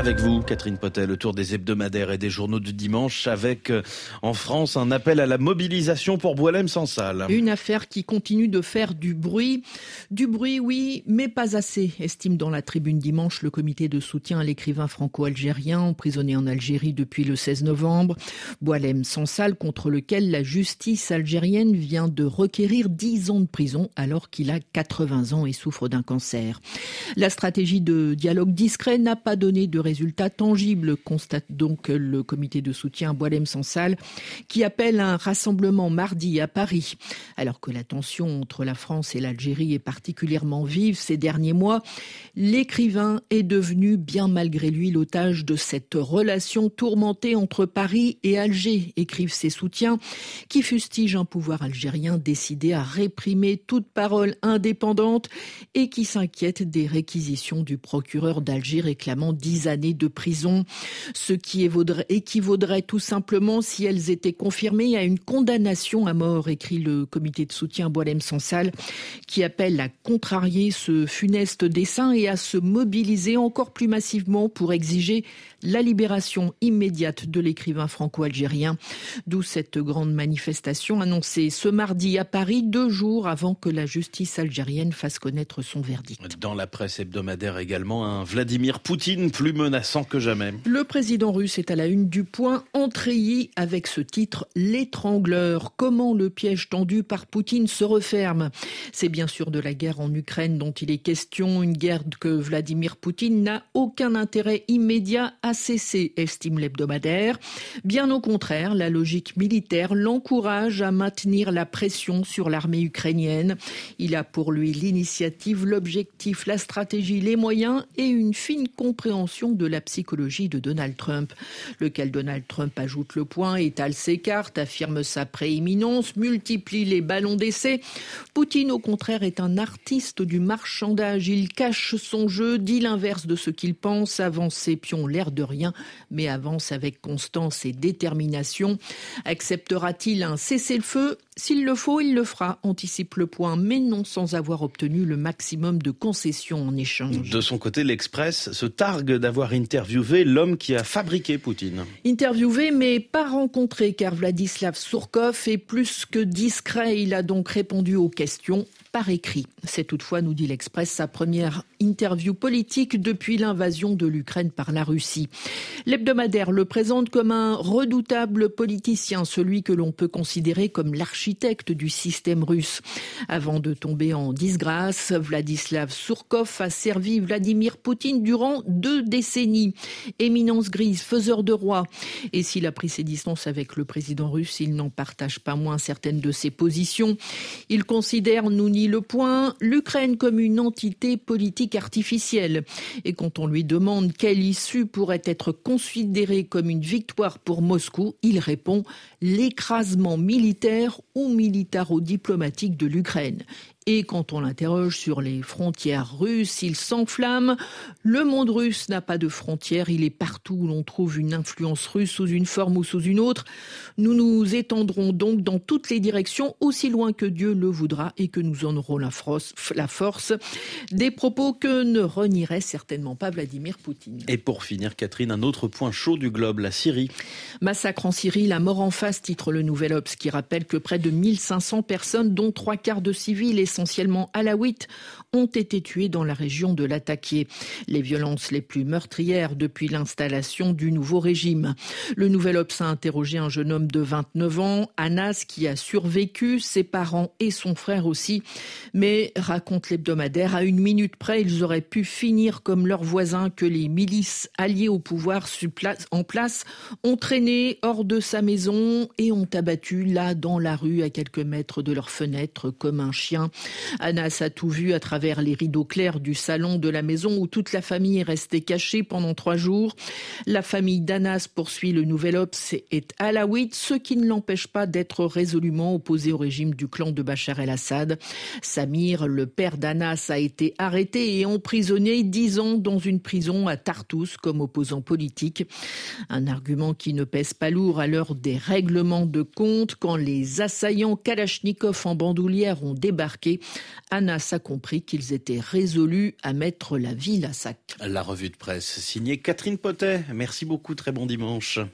Avec vous, Catherine Potel, le tour des hebdomadaires et des journaux du dimanche, avec en France un appel à la mobilisation pour Boualem-Sansal. Une affaire qui continue de faire du bruit. Du bruit, oui, mais pas assez, estime dans la Tribune dimanche le comité de soutien à l'écrivain franco-algérien emprisonné en Algérie depuis le 16 novembre. Boualem-Sansal, contre lequel la justice algérienne vient de requérir 10 ans de prison alors qu'il a 80 ans et souffre d'un cancer. La stratégie de dialogue discret n'a pas donné de résultats tangibles, constate donc le comité de soutien à Boualem-Sansal, qui appelle un rassemblement mardi à Paris. Alors que la tension entre la France et l'Algérie est particulièrement vive ces derniers mois, l'écrivain est devenu, bien malgré lui, l'otage de cette relation tourmentée entre Paris et Alger, écrivent ses soutiens, qui fustigent un pouvoir algérien décidé à réprimer toute parole indépendante et qui s'inquiète des réquisitions du procureur d'Alger réclamant 10 années de prison, ce qui équivaudrait tout simplement, si elles étaient confirmées, à une condamnation à mort, écrit le comité de soutien Boualem-Sansal, qui appelle à contrarier ce funeste dessein et à se mobiliser encore plus massivement pour exiger la libération immédiate de l'écrivain franco-algérien. D'où cette grande manifestation annoncée ce mardi à Paris, 2 jours avant que la justice algérienne fasse connaître son verdict. Dans la presse hebdomadaire également, un Vladimir Poutine plus menaçant que jamais. Le président russe est à la une du Point, en treillis avec ce titre « L'étrangleur ». Comment le piège tendu par Poutine se referme. C'est bien sûr de la guerre en Ukraine dont il est question, une guerre que Vladimir Poutine n'a aucun intérêt immédiat à cesser, estime l'hebdomadaire. Bien au contraire, la logique militaire l'encourage à maintenir la pression sur l'armée ukrainienne. Il a pour lui l'initiative, l'objectif, la stratégie, les moyens et une fine compréhension de la psychologie de Donald Trump, lequel Donald Trump ajoute le point, étale ses cartes, affirme sa prééminence, multiplie les ballons d'essai. Poutine, au contraire, est un artiste du marchandage. Il cache son jeu, dit l'inverse de ce qu'il pense, avance ses pions l'air de rien, mais avance avec constance et détermination. Acceptera-t-il un cessez-le-feu ? S'il le faut, il le fera, anticipe le Point, mais non sans avoir obtenu le maximum de concessions en échange. De son côté, l'Express se targue d'avoir interviewé l'homme qui a fabriqué Poutine. Interviewé, mais pas rencontré, car Vladislav Surkov est plus que discret. Il a donc répondu aux questions par écrit. C'est toutefois, nous dit l'Express, sa première interview politique depuis l'invasion de l'Ukraine par la Russie. L'hebdomadaire le présente comme un redoutable politicien, celui que l'on peut considérer comme l'architecte du système russe. Avant de tomber en disgrâce, Vladislav Surkov a servi Vladimir Poutine durant 2 décennies. Éminence grise, faiseur de roi. Et s'il a pris ses distances avec le président russe, il n'en partage pas moins certaines de ses positions. Il considère, nous nie le Point, l'Ukraine comme une entité politique artificielle. Et quand on lui demande quelle issue pourrait être considérée comme une victoire pour Moscou, il répond « l'écrasement militaire ou militaro-diplomatique de l'Ukraine ». Et quand on l'interroge sur les frontières russes, il s'enflamme. Le monde russe n'a pas de frontières, il est partout où l'on trouve une influence russe sous une forme ou sous une autre. Nous nous étendrons donc dans toutes les directions, aussi loin que Dieu le voudra et que nous en aurons la force. Des propos que ne renierait certainement pas Vladimir Poutine. Et pour finir, Catherine, un autre point chaud du globe, la Syrie. Massacre en Syrie, la mort en face, titre le Nouvel Obs, qui rappelle que près de 1500 personnes, dont 3/4 de civils, essentiellement alaouites, ont été tués dans la région de Latakia. Les violences les plus meurtrières depuis l'installation du nouveau régime. Le Nouvel Obs a interrogé un jeune homme de 29 ans, Anas, qui a survécu, ses parents et son frère aussi. Mais, raconte l'hebdomadaire, à 1 minute près, ils auraient pu finir comme leurs voisins que les milices alliées au pouvoir en place ont traîné hors de sa maison et ont abattu là dans la rue à quelques mètres de leur fenêtre comme un chien. Anas a tout vu à travers les rideaux clairs du salon de la maison où toute la famille est restée cachée pendant 3 jours. La famille d'Anas, poursuit le Nouvel Obs, est alaouite, ce qui ne l'empêche pas d'être résolument opposé au régime du clan de Bachar el-Assad. Samir, le père d'Anas, a été arrêté et emprisonné 10 ans dans une prison à Tartous comme opposant politique. Un argument qui ne pèse pas lourd à l'heure des règlements de compte quand les assaillants Kalachnikov en bandoulière ont débarqué arrêtés. Anas a compris qu'ils étaient résolus à mettre la ville à sac. La revue de presse signée Catherine Potet. Merci beaucoup, très bon dimanche.